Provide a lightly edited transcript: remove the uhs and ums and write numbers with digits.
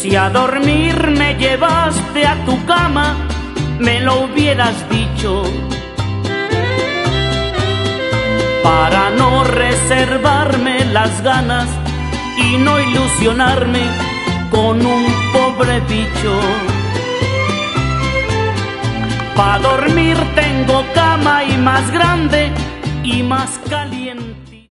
Si a dormir me llevaste a tu cama, me lo hubieras dicho, para no reservarme las ganas y no ilusionarme con un pobre bicho. Pa' dormir tengo cama y más grande y más caliente.